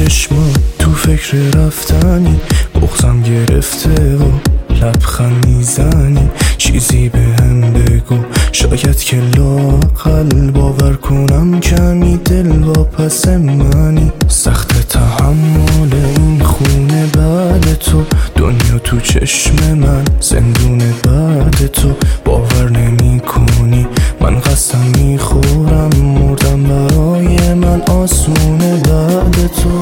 چشمات تو فکر رفتنی، بغضم گرفته و لبخند میزنی. چیزی بهم بگو شاید که لااقل باور کنم کمی دل واپس منی. سخت تحمل این خونه بعد تو، دنیا تو چشم من زندون بعد تو. باور نمی کنی من قسم میخورم مردم برای من آسونه بعد تو.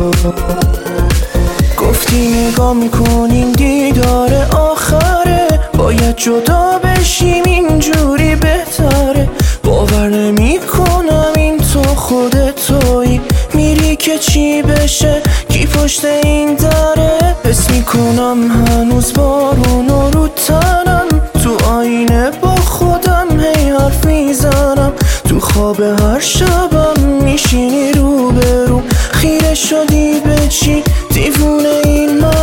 گفتی نگاه میکنیم دیدار آخره، باید جدا بشیم اینجوری بهتره. باور نمی کنم این تو خودت تویی، میری که چی بشه کی پشت این دره. حس میکنم هنوز بارونو رو تنم، تو آینه با خودم هی حرف میزنم. تو خواب هر شبم میشینی رو به رو، خیره شدی به چی دیوونه این منم.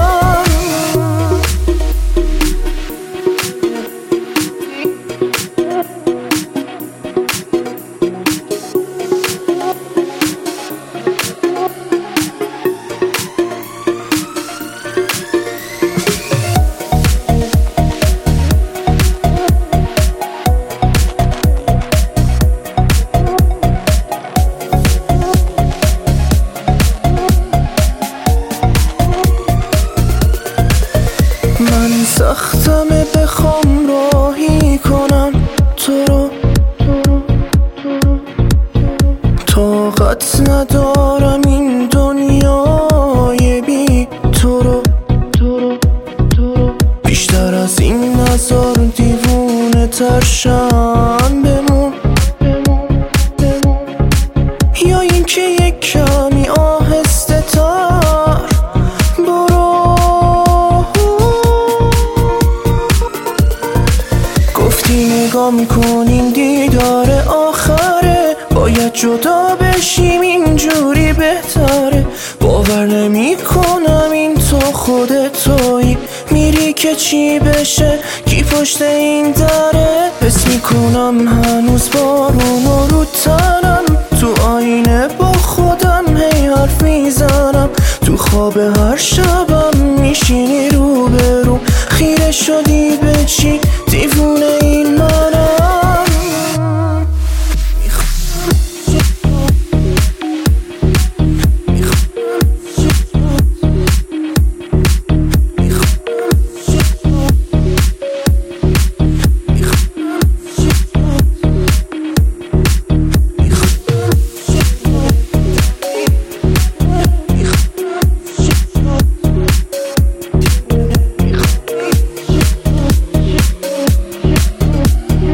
من سختمه بخوام راهی کنم تو رو، طاقت ندارم این دنیای بی تو رو. بیشتر از این نظر دیوونه ترشم بمون، یا این که یک کمی آهسته تر برو. گفتی نگاه میکنیم دیدار آخره، باید جدا بشیم اینجوری بهتره. باور نمی کنم این تو خودت تویی، میری که چی بشه کی پشت این دره. حس میکنم هنوز بارونو رو تنم، تو آینه با خودم هی حرف میزنم. تو خواب هر شبم میشینی رو به رو، خیره شدی به چی دیوونه این منم.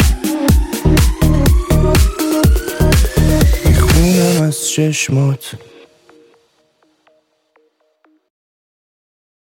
چشمات